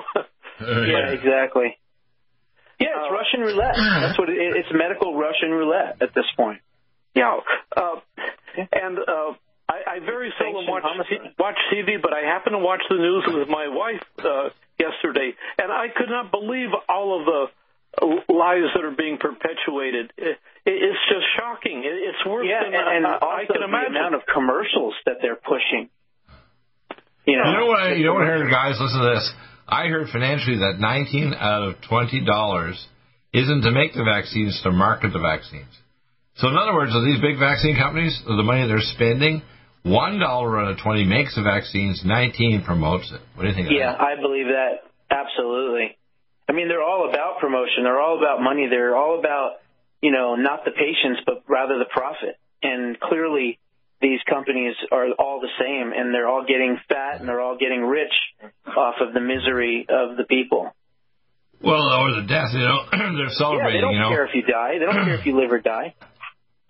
Yeah, exactly. Yeah, it's Russian roulette. That's what it's medical Russian roulette at this point. Yeah. And I very seldom watch TV, but I happened to watch the news with my wife yesterday, and I could not believe all of the lies that are being perpetuated. It's just shocking. It's worse than I can imagine. The amount of commercials that they're pushing. You know what I heard, guys? Listen to this. I heard financially that $19 out of $20 isn't to make the vaccines, to market the vaccines. So in other words, these big vaccine companies, the money they're spending, $1 out of 20 makes the vaccines, 19 promotes it. What do you think of that? Yeah, I believe that. Absolutely. I mean, they're all about promotion. They're all about money. They're all about, not the patients, but rather the profit. And clearly, these companies are all the same, and they're all getting fat, and they're all getting rich off of the misery of the people. Well, or the death, they're celebrating, they don't care if you die. They don't care if you live or die.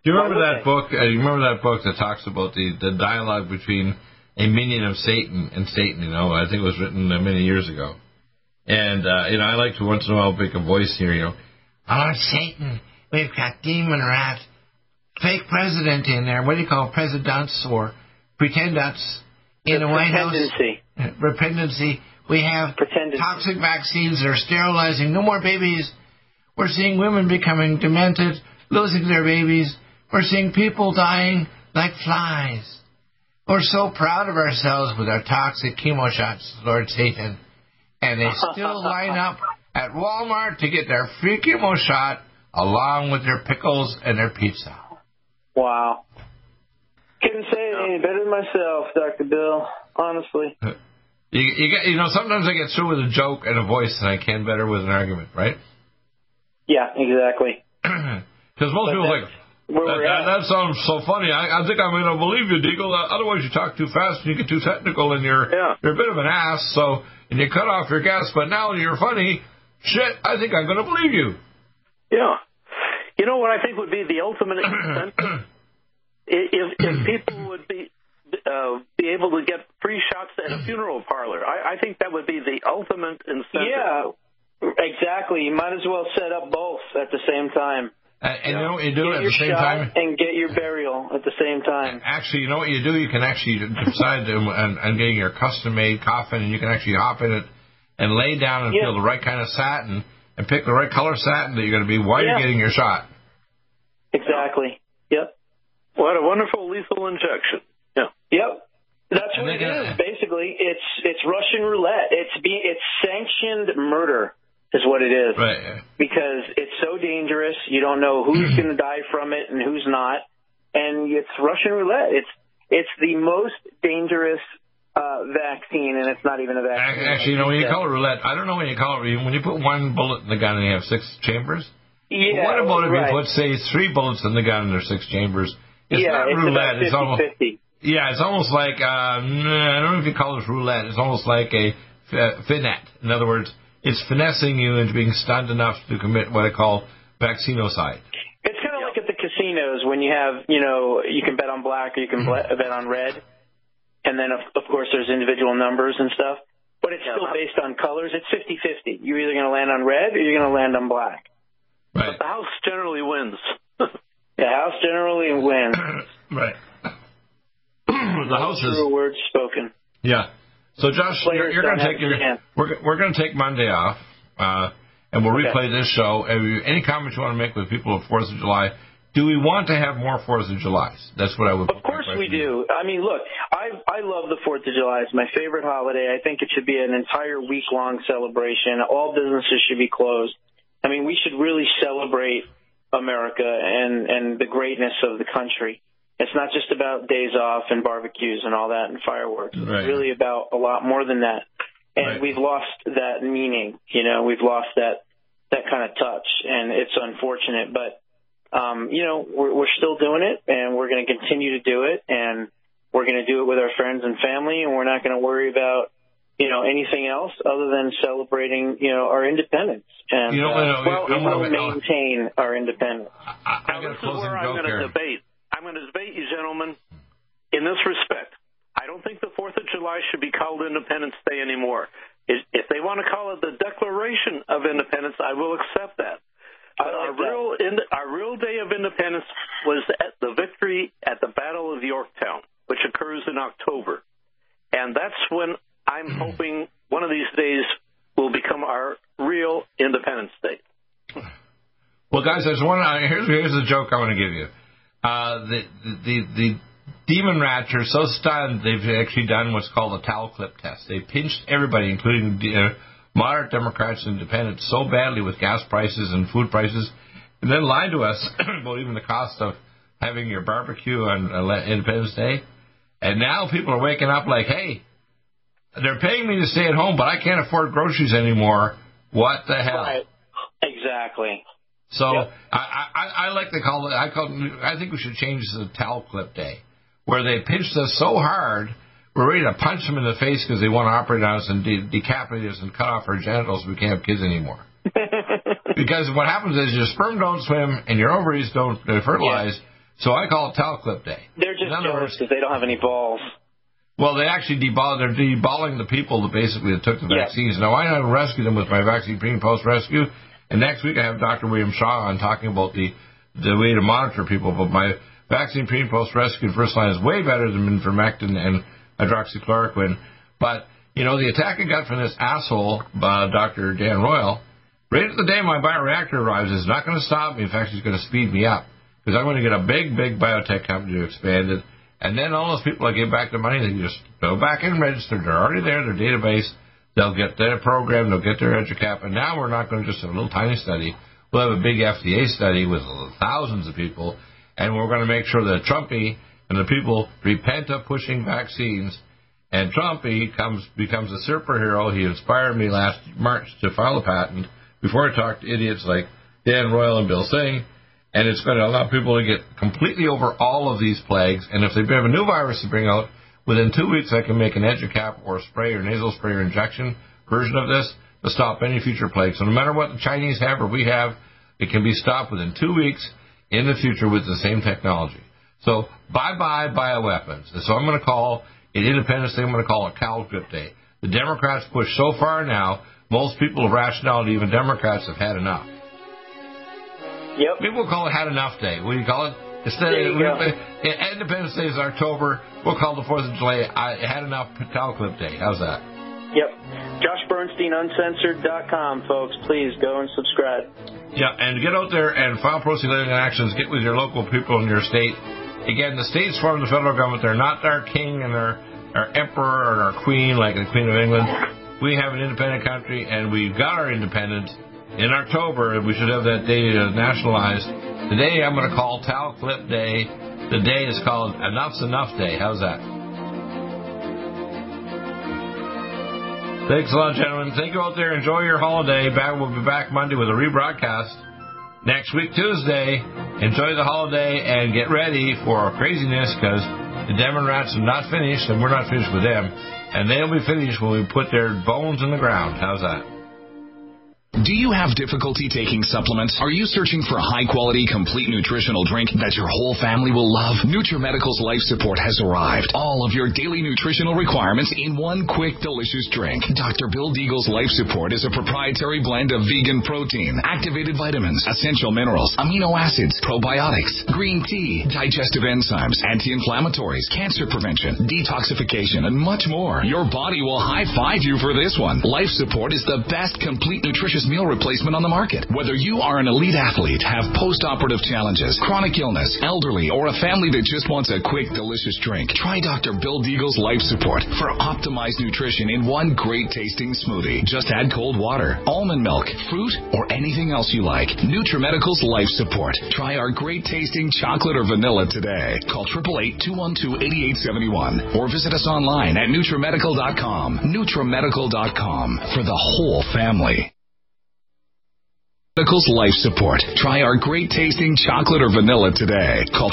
Do you remember that book? You remember that book that talks about the dialogue between a minion of Satan and Satan? You know, I think it was written many years ago. And you know, I like to once in a while make a voice here. You know, oh Satan, we've got demon rat, fake president in there. What do you call it? Presidents or pretendants in the White House? Repentancy. We have toxic vaccines that are sterilizing. No more babies. We're seeing women becoming demented, losing their babies. We're seeing people dying like flies. We're so proud of ourselves with our toxic chemo shots, Lord Satan. And they still line up at Walmart to get their free chemo shot along with their pickles and their pizza. Wow. Couldn't say it any better than myself, Dr. Bill, honestly. You know, sometimes I get through with a joke and a voice than I can better with an argument, right? Yeah, exactly. Because most people are like, that sounds so funny. I think I'm going to believe you, Deagle. Otherwise, you talk too fast and you get too technical and you're a bit of an ass. So, and you cut off your gas. But now you're funny. Shit, I think I'm going to believe you. Yeah. You know what I think would be the ultimate incentive? if people would be able to get free shots at a funeral parlor. I think that would be the ultimate incentive. Yeah, exactly. You might as well set up both at the same time. And you know what you do at the same time? And get your burial at the same time. Actually, you know what you do? You can actually decide on getting your custom-made coffin, and you can actually hop in it and lay down and feel the right kind of satin and pick the right color satin that you're going to be while you're getting your shot. Exactly. Yep. What a wonderful lethal injection. Yeah. Yep. That's what it is. Basically, it's Russian roulette. It's sanctioned murder. Is what it is. Right. Because it's so dangerous. You don't know who's going to die from it and who's not. And it's Russian roulette. It's the most dangerous vaccine, and it's not even a vaccine. Actually, you know, when you call it roulette, I don't know when you call it. When you put one bullet in the gun and you have 6 chambers. Yeah. What about if you put, say, 3 bullets in the gun and there's 6 chambers? It's not roulette. It's almost 50-50. Yeah, it's almost like I don't know if you call it roulette. It's almost like a finet. In other words, it's finessing you into being stunned enough to commit what I call vaccinocide. It's kind of like at the casinos when you have, you know, you can bet on black or you can bet on red. And then, of course, there's individual numbers and stuff. But it's still based on colors. It's 50-50. You're either going to land on red or you're going to land on black. But Right. the house generally wins. The house generally wins. Right. The house is... True words spoken. Yeah. So, Josh, you're going to take we're going to take Monday off, and we'll replay this show. Any comments you want to make with people of 4th of July? Do we want to have more 4th of Julys? That's what I would. Of course we do. I mean, look, I love the 4th of July. It's my favorite holiday. I think it should be an entire week-long celebration. All businesses should be closed. I mean, we should really celebrate America and the greatness of the country. It's not just about days off and barbecues and all that and fireworks. Right. It's really about a lot more than that. And we've lost that meaning. You know, we've lost that kind of touch, and it's unfortunate. But, you know, we're still doing it, and we're going to continue to do it, and we're going to do it with our friends and family, and we're not going to worry about, you know, anything else other than celebrating, you know, our independence. And, we will maintain our independence. I got a closing joke here. I'm going to debate you, gentlemen, in this respect. I don't think the 4th of July should be called Independence Day anymore. If they want to call it the Declaration of Independence, I will accept that. But our real day of independence was at the victory at the Battle of Yorktown, which occurs in October. And that's when I'm hoping one of these days will become our real Independence Day. Well, guys, here's the joke I want to give you. The demon rats are so stunned they've actually done what's called a towel clip test. They pinched everybody, including moderate Democrats and independents, so badly with gas prices and food prices, and then lied to us about even the cost of having your barbecue on Independence Day. And now people are waking up like, hey, they're paying me to stay at home, but I can't afford groceries anymore. What the hell? Right. Exactly. So I like to call it. I think we should change the towel clip day, where they pinched us so hard we're ready to punch them in the face because they want to operate on us and decapitate us and cut off our genitals. We can't have kids anymore. Because what happens is your sperm don't swim and your ovaries don't fertilize. So I call it Talclip Day. They're just jealous because they don't have any balls. Well, they actually they're deballing the people that basically took the vaccines. Now, I rescue them with my vaccine pre- and post-rescue. And next week I have Dr. William Shaw on talking about the way to monitor people. But my vaccine pre- and post-rescue first line is way better than ivermectin and hydroxychloroquine. But, the attack I got from this asshole, Dr. Dan Royal, right at the day my bioreactor arrives, is not going to stop me. In fact, he's going to speed me up. Because I'm going to get a big, big biotech company to expand it. And then all those people that give back the money, they can just go back and register. They're already there, their database. They'll get their program, they'll get their EduCap. And now we're not going to just have a little tiny study. We'll have a big FDA study with thousands of people. And we're going to make sure that Trumpy and the people repent of pushing vaccines. And Trumpy becomes a superhero. He inspired me last March to file a patent before I talked to idiots like Dan Royal and Bill Singh. And it's going to allow people to get completely over all of these plagues. And if they have a new virus to bring out, within 2 weeks I can make an EduCap or spray or nasal spray or injection version of this to stop any future plague. So no matter what the Chinese have or we have, it can be stopped within 2 weeks in the future with the same technology. So bye-bye bioweapons. And so I'm going to call it Independence Day. I'm going to call it Talclip Day. The Democrats push so far now, most people of rationality, even Democrats, have had enough. Yep. Maybe we'll call it Had Enough Day. What do you call it? Independence Day is October. We'll call the 4th of July Had Enough Talclip Day. How's that? Yep. Josh Bernstein, Uncensored.com, folks. Please go and subscribe. Yeah, and get out there and file pro-se living actions. Get with your local people in your state. Again, the states form the federal government. They're not our king and our emperor or our queen like the Queen of England. We have an independent country, and we've got our independence. In October, we should have that day nationalized. Today, I'm going to call Talclip Day. The day is called Enough's Enough Day. How's that? Thanks a lot, gentlemen. Thank you out there. Enjoy your holiday. We'll be back Monday with a rebroadcast. Next week, Tuesday. Enjoy the holiday and get ready for craziness because the Democrats are not finished and we're not finished with them. And they'll be finished when we put their bones in the ground. How's that? Do you have difficulty taking supplements? Are you searching for a high-quality, complete nutritional drink that your whole family will love? NutriMedical's Life Support has arrived. All of your daily nutritional requirements in one quick, delicious drink. Dr. Bill Deagle's Life Support is a proprietary blend of vegan protein, activated vitamins, essential minerals, amino acids, probiotics, green tea, digestive enzymes, anti-inflammatories, cancer prevention, detoxification, and much more. Your body will high-five you for this one. Life Support is the best complete nutritious meal replacement on the market. Whether you are an elite athlete, have post-operative challenges, chronic illness, elderly, or a family that just wants a quick, delicious drink, try Dr. Bill Deagle's Life Support for optimized nutrition in one great-tasting smoothie. Just add cold water, almond milk, fruit, or anything else you like. NutriMedical's Life Support. Try our great-tasting chocolate or vanilla today. Call 888-212-8871 or visit us online at NutriMedical.com. NutriMedical.com for the whole family. Medical's Life Support. Try our great-tasting chocolate or vanilla today. Call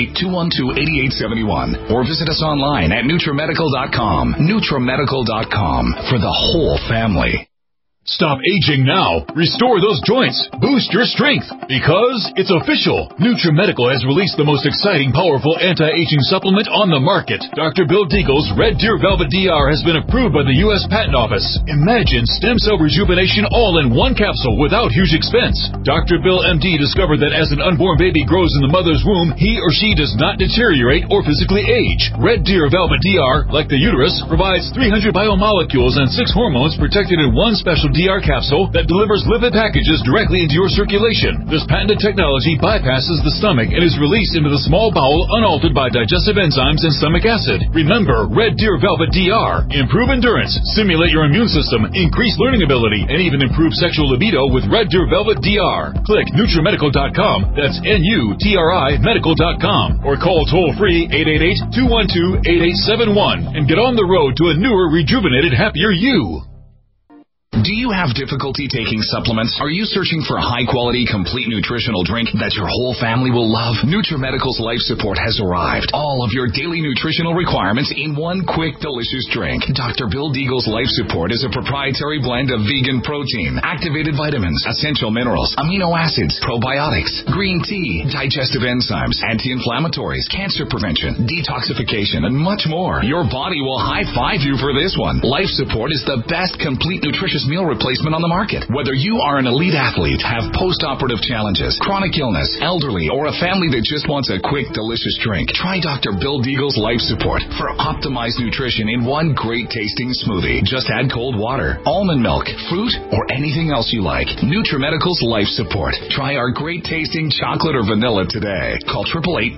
888-212-8871 or visit us online at NutriMedical.com. NutriMedical.com for the whole family. Stop aging now. Restore those joints. Boost your strength. Because it's official. NutriMedical has released the most exciting, powerful anti-aging supplement on the market. Dr. Bill Deagle's Red Deer Velvet DR has been approved by the U.S. Patent Office. Imagine stem cell rejuvenation all in one capsule without huge expense. Dr. Bill MD discovered that as an unborn baby grows in the mother's womb, he or she does not deteriorate or physically age. Red Deer Velvet DR, like the uterus, provides 300 biomolecules and 6 hormones protected in one special DR capsule that delivers lipid packages directly into your circulation. This patented technology bypasses the stomach and is released into the small bowel unaltered by digestive enzymes and stomach acid. Remember, Red Deer Velvet DR. Improve endurance, stimulate your immune system, increase learning ability, and even improve sexual libido with Red Deer Velvet DR. Click NutriMedical.com, that's NUTRI Medical.com, or call toll-free 888-212-8871 and get on the road to a newer, rejuvenated, happier you. Do you have difficulty taking supplements? Are you searching for a high-quality, complete nutritional drink that your whole family will love? NutriMedical's Life Support has arrived. All of your daily nutritional requirements in one quick, delicious drink. Dr. Bill Deagle's Life Support is a proprietary blend of vegan protein, activated vitamins, essential minerals, amino acids, probiotics, green tea, digestive enzymes, anti-inflammatories, cancer prevention, detoxification, and much more. Your body will high-five you for this one. Life Support is the best complete nutritious meal replacement on the market. Whether you are an elite athlete, have post-operative challenges, chronic illness, elderly, or a family that just wants a quick, delicious drink, try Dr. Bill Deagle's Life Support for optimized nutrition in one great tasting smoothie. Just add cold water, almond milk, fruit, or anything else you like. NutriMedical's Life Support. Try our great tasting chocolate or vanilla today. Call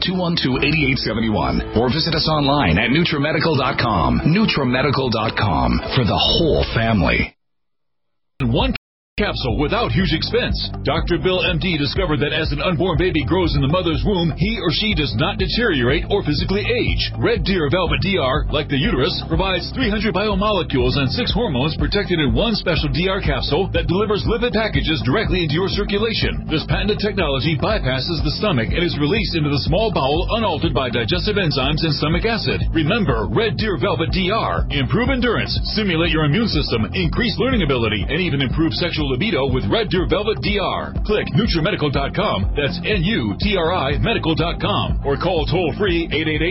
888-212-8871 or visit us online at NutriMedical.com. NutriMedical.com for the whole family. One capsule without huge expense. Dr. Bill MD discovered that as an unborn baby grows in the mother's womb, he or she does not deteriorate or physically age. Red Deer Velvet DR, like the uterus, provides 300 biomolecules and 6 hormones protected in one special DR capsule that delivers lipid packages directly into your circulation. This patented technology bypasses the stomach and is released into the small bowel unaltered by digestive enzymes and stomach acid. Remember, Red Deer Velvet DR. Improve endurance, stimulate your immune system, increase learning ability, and even improve sexual libido with Red Deer Velvet DR. Click NutriMedical.com, that's NUTRI Medical.com, or call toll-free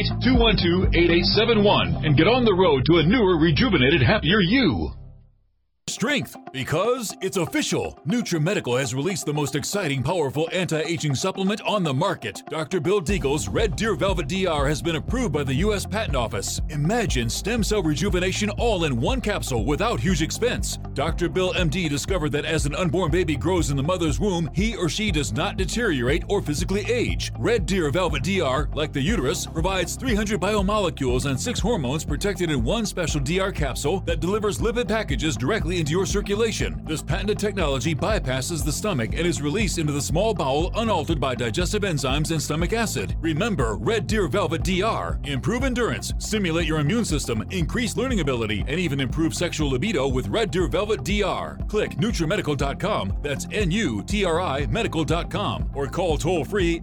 888-212-8871 and get on the road to a newer, rejuvenated, happier you. Strength, because it's official. NutriMedical has released the most exciting, powerful anti-aging supplement on the market. Dr. Bill Deagle's Red Deer Velvet DR has been approved by the U.S. Patent Office. Imagine stem cell rejuvenation all in one capsule without huge expense. Dr. Bill MD discovered that as an unborn baby grows in the mother's womb, he or she does not deteriorate or physically age. Red Deer Velvet DR, like the uterus, provides 300 biomolecules and 6 hormones protected in one special DR capsule that delivers lipid packages directly into your circulation. This patented technology bypasses the stomach and is released into the small bowel unaltered by digestive enzymes and stomach acid. Remember, Red Deer Velvet DR. Improve endurance, stimulate your immune system, increase learning ability, and even improve sexual libido with Red Deer Velvet DR. Click NutriMedical.com, that's NUTRI Medical.com, or call toll-free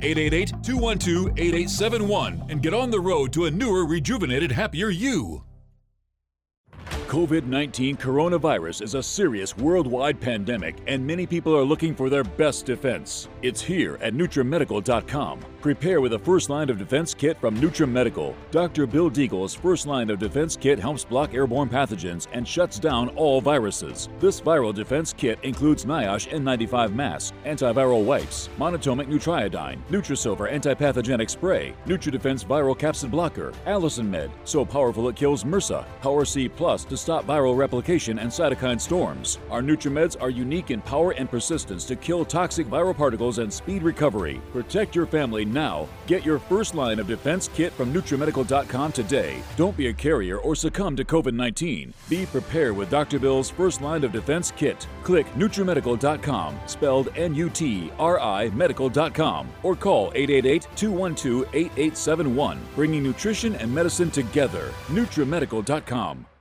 888-212-8871 and get on the road to a newer, rejuvenated, happier you. COVID-19 coronavirus is a serious worldwide pandemic, and many people are looking for their best defense. It's here at NutriMedical.com. Prepare with a first line of defense kit from NutriMedical. Dr. Bill Deagle's first line of defense kit helps block airborne pathogens and shuts down all viruses. This viral defense kit includes NIOSH N95 mask, antiviral wipes, monatomic Nutriodine, Nutrisilver antipathogenic spray, NutriDefense viral capsid blocker, Allison Med, so powerful it kills MRSA, Power C Plus to stop viral replication and cytokine storms. Our NutriMeds are unique in power and persistence to kill toxic viral particles and speed recovery. Protect your family now. Get your first line of defense kit from NutriMedical.com today. Don't be a carrier or succumb to COVID-19. Be prepared with Dr. Bill's first line of defense kit. Click NutriMedical.com, spelled NUTRI Medical.com, or call 888-212-8871, bringing nutrition and medicine together. NutriMedical.com.